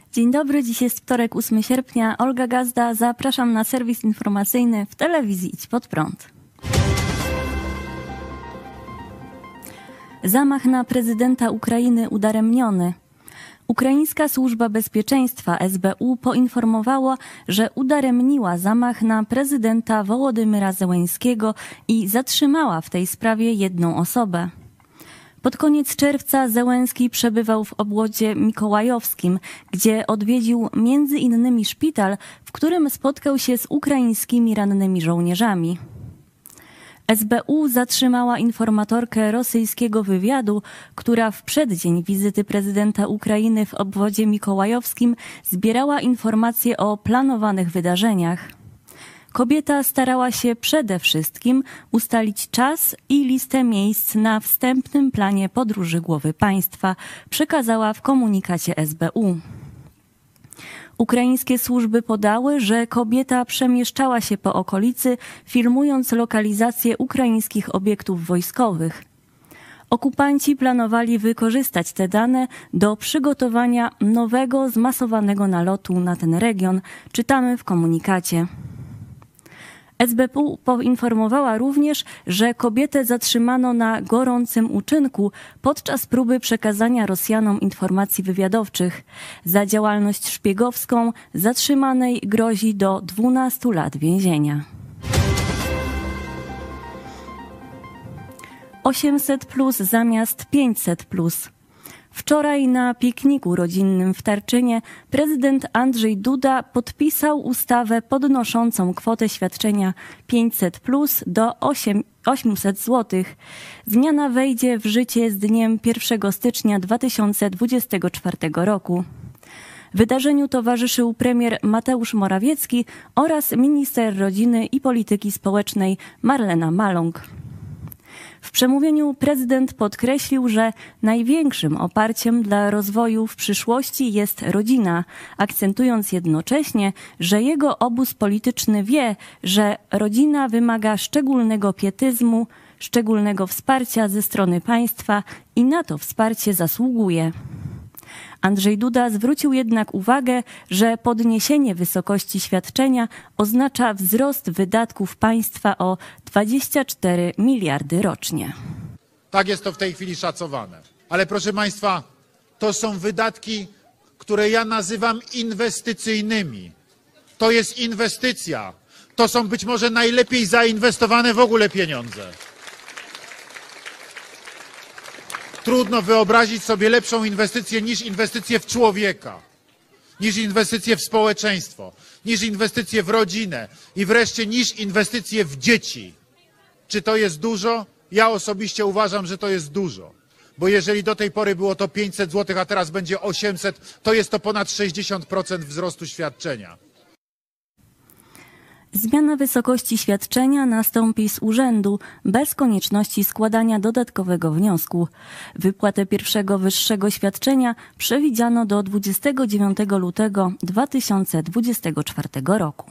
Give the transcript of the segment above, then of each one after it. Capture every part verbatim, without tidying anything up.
Dzień dobry, dziś jest wtorek, ósmego sierpnia. Olga Gazda, zapraszam na serwis informacyjny w telewizji Idź Pod Prąd. Zamach na prezydenta Ukrainy udaremniony. Ukraińska Służba Bezpieczeństwa S B U poinformowała, że udaremniła zamach na prezydenta Wołodymyra Zełenskiego i zatrzymała w tej sprawie jedną osobę. Pod koniec czerwca Zełenski przebywał w obwodzie mikołajowskim, gdzie odwiedził między innymi szpital, w którym spotkał się z ukraińskimi rannymi żołnierzami. S B U zatrzymała informatorkę rosyjskiego wywiadu, która w przeddzień wizyty prezydenta Ukrainy w obwodzie mikołajowskim zbierała informacje o planowanych wydarzeniach. Kobieta starała się przede wszystkim ustalić czas i listę miejsc na wstępnym planie podróży głowy państwa, przekazała w komunikacie S B U. Ukraińskie służby podały, że kobieta przemieszczała się po okolicy, filmując lokalizację ukraińskich obiektów wojskowych. Okupanci planowali wykorzystać te dane do przygotowania nowego, zmasowanego nalotu na ten region, czytamy w komunikacie. S B U poinformowała również, że kobietę zatrzymano na gorącym uczynku podczas próby przekazania Rosjanom informacji wywiadowczych. Za działalność szpiegowską zatrzymanej grozi do dwunastu lat więzienia. osiemset plus zamiast pięćset plus. Wczoraj na pikniku rodzinnym w Tarczynie prezydent Andrzej Duda podpisał ustawę podnoszącą kwotę świadczenia pięćset plus do osiemset złotych. Zmiana wejdzie w życie z dniem pierwszego stycznia dwa tysiące dwudziestego czwartego roku. Wydarzeniu towarzyszył premier Mateusz Morawiecki oraz minister rodziny i polityki społecznej Marlena Maląg. W przemówieniu prezydent podkreślił, że największym oparciem dla rozwoju w przyszłości jest rodzina, akcentując jednocześnie, że jego obóz polityczny wie, że rodzina wymaga szczególnego pietyzmu, szczególnego wsparcia ze strony państwa i na to wsparcie zasługuje. Andrzej Duda zwrócił jednak uwagę, że podniesienie wysokości świadczenia oznacza wzrost wydatków państwa o dwadzieścia cztery miliardy rocznie. Tak jest to w tej chwili szacowane. Ale proszę państwa, to są wydatki, które ja nazywam inwestycyjnymi. To jest inwestycja. To są być może najlepiej zainwestowane w ogóle pieniądze. Trudno wyobrazić sobie lepszą inwestycję niż inwestycje w człowieka, niż inwestycje w społeczeństwo, niż inwestycje w rodzinę i wreszcie niż inwestycje w dzieci. Czy to jest dużo? Ja osobiście uważam, że to jest dużo. Bo jeżeli do tej pory było to pięćset złotych, a teraz będzie osiemset, to jest to ponad sześćdziesiąt procent wzrostu świadczenia. Zmiana wysokości świadczenia nastąpi z urzędu, bez konieczności składania dodatkowego wniosku. Wypłatę pierwszego wyższego świadczenia przewidziano do dwudziestego dziewiątego lutego dwa tysiące dwudziestego czwartego roku.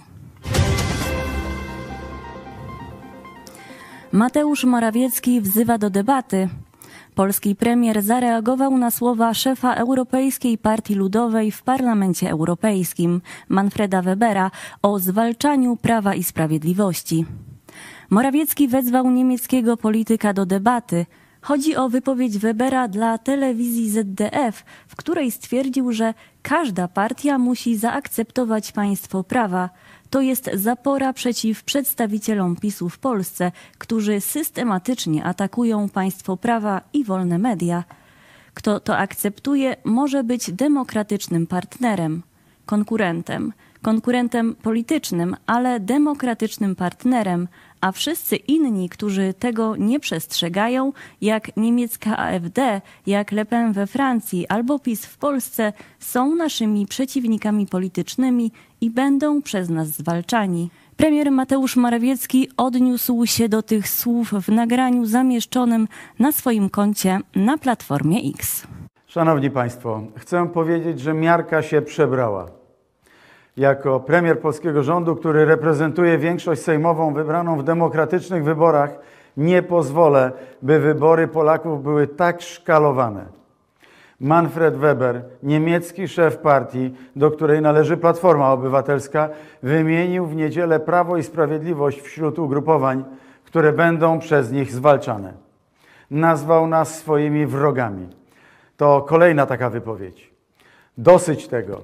Mateusz Morawiecki wzywa do debaty. Polski premier zareagował na słowa szefa Europejskiej Partii Ludowej w Parlamencie Europejskim, Manfreda Webera, o zwalczaniu Prawa i Sprawiedliwości. Morawiecki wezwał niemieckiego polityka do debaty. Chodzi o wypowiedź Webera dla telewizji Z D F, w której stwierdził, że każda partia musi zaakceptować państwo prawa. To jest zapora przeciw przedstawicielom PiSu w Polsce, którzy systematycznie atakują państwo prawa i wolne media. Kto to akceptuje, może być demokratycznym partnerem, konkurentem, konkurentem politycznym, ale demokratycznym partnerem, a wszyscy inni, którzy tego nie przestrzegają, jak niemiecka A F D, jak Le Pen we Francji albo PiS w Polsce, są naszymi przeciwnikami politycznymi i będą przez nas zwalczani. Premier Mateusz Morawiecki odniósł się do tych słów w nagraniu zamieszczonym na swoim koncie na Platformie X. Szanowni Państwo, chcę powiedzieć, że miarka się przebrała. Jako premier polskiego rządu, który reprezentuje większość sejmową wybraną w demokratycznych wyborach, nie pozwolę, by wybory Polaków były tak szkalowane. Manfred Weber, niemiecki szef partii, do której należy Platforma Obywatelska, wymienił w niedzielę Prawo i Sprawiedliwość wśród ugrupowań, które będą przez nich zwalczane. Nazwał nas swoimi wrogami. To kolejna taka wypowiedź. Dosyć tego.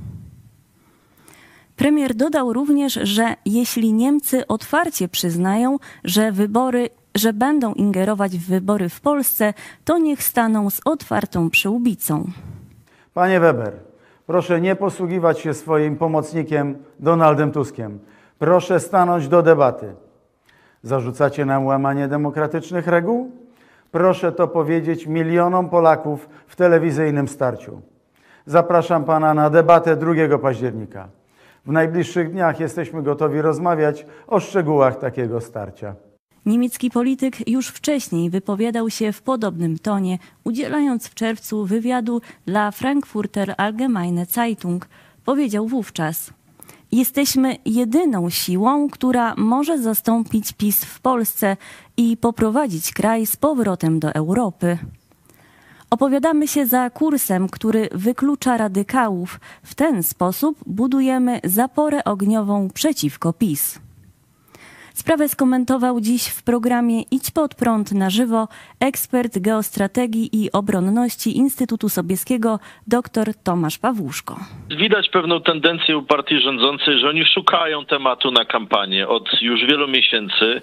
Premier dodał również, że jeśli Niemcy otwarcie przyznają, że wybory, że będą ingerować w wybory w Polsce, to niech staną z otwartą przyłbicą. Panie Weber, proszę nie posługiwać się swoim pomocnikiem Donaldem Tuskiem. Proszę stanąć do debaty. Zarzucacie nam łamanie demokratycznych reguł? Proszę to powiedzieć milionom Polaków w telewizyjnym starciu. Zapraszam pana na debatę drugiego października. W najbliższych dniach jesteśmy gotowi rozmawiać o szczegółach takiego starcia. Niemiecki polityk już wcześniej wypowiadał się w podobnym tonie, udzielając w czerwcu wywiadu dla Frankfurter Allgemeine Zeitung. Powiedział wówczas: jesteśmy jedyną siłą, która może zastąpić PiS w Polsce i poprowadzić kraj z powrotem do Europy. Opowiadamy się za kursem, który wyklucza radykałów. W ten sposób budujemy zaporę ogniową przeciwko PiS. Sprawę skomentował dziś w programie Idź pod prąd na żywo ekspert geostrategii i obronności Instytutu Sobieskiego dr Tomasz Pawłuszko. Widać pewną tendencję u partii rządzącej, że oni szukają tematu na kampanię od już wielu miesięcy.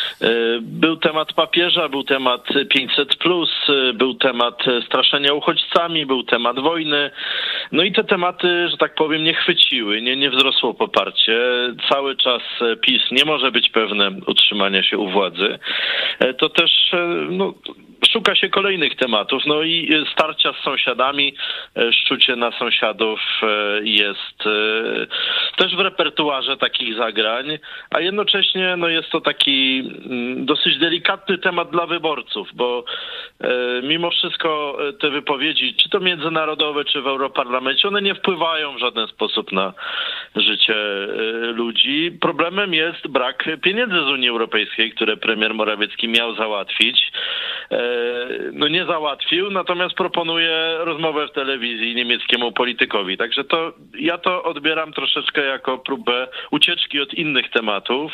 Był temat papieża, był temat pięćset plus, był temat straszenia uchodźcami, był temat wojny. No i te tematy, że tak powiem, nie chwyciły, nie, nie wzrosło poparcie. Cały czas PiS nie może być pewne utrzymania się u władzy. To też no, szuka się kolejnych tematów. No i starcia z sąsiadami, szczucie na sąsiadów jest też w repertuarze takich zagrań, a jednocześnie no, jest to taki dosyć delikatny temat dla wyborców, bo mimo wszystko te wypowiedzi, czy to międzynarodowe, czy w Europarlamencie, one nie wpływają w żaden sposób na życie ludzi. Problemem jest brak pieniędzy z Unii Europejskiej, które premier Morawiecki miał załatwić. No nie załatwił, natomiast proponuje rozmowę w telewizji niemieckiemu politykowi. Także to ja to odbieram troszeczkę jako próbę ucieczki od innych tematów.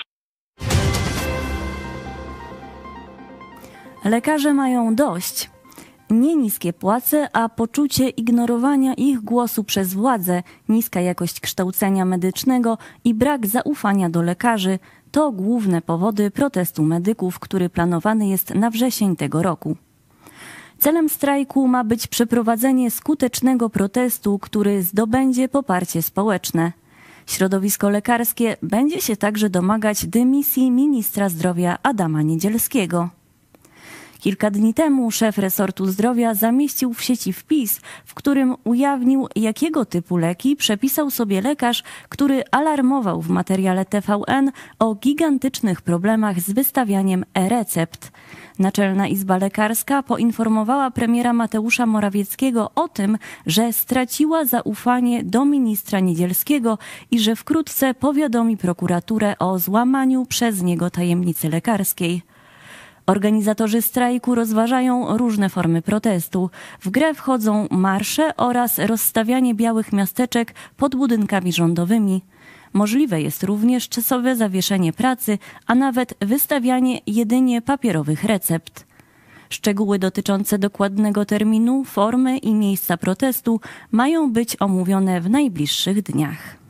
Lekarze mają dość. Nie niskie płace, a poczucie ignorowania ich głosu przez władzę, niska jakość kształcenia medycznego i brak zaufania do lekarzy to główne powody protestu medyków, który planowany jest na wrzesień tego roku. Celem strajku ma być przeprowadzenie skutecznego protestu, który zdobędzie poparcie społeczne. Środowisko lekarskie będzie się także domagać dymisji ministra zdrowia Adama Niedzielskiego. Kilka dni temu szef resortu zdrowia zamieścił w sieci wpis, w którym ujawnił, jakiego typu leki przepisał sobie lekarz, który alarmował w materiale T V N o gigantycznych problemach z wystawianiem e-recept. Naczelna Izba Lekarska poinformowała premiera Mateusza Morawieckiego o tym, że straciła zaufanie do ministra Niedzielskiego i że wkrótce powiadomi prokuraturę o złamaniu przez niego tajemnicy lekarskiej. Organizatorzy strajku rozważają różne formy protestu. W grę wchodzą marsze oraz rozstawianie białych miasteczek pod budynkami rządowymi. Możliwe jest również czasowe zawieszenie pracy, a nawet wystawianie jedynie papierowych recept. Szczegóły dotyczące dokładnego terminu, formy i miejsca protestu mają być omówione w najbliższych dniach.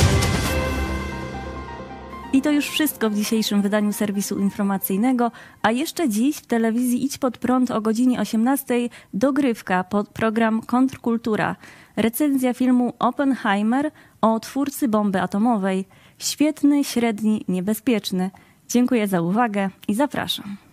I to już wszystko w dzisiejszym wydaniu serwisu informacyjnego, a jeszcze dziś w telewizji Idź pod prąd o godzinie osiemnastej dogrywka pod program Kontrkultura. Recenzja filmu Oppenheimer o twórcy bomby atomowej. Świetny, średni, niebezpieczny. Dziękuję za uwagę i zapraszam.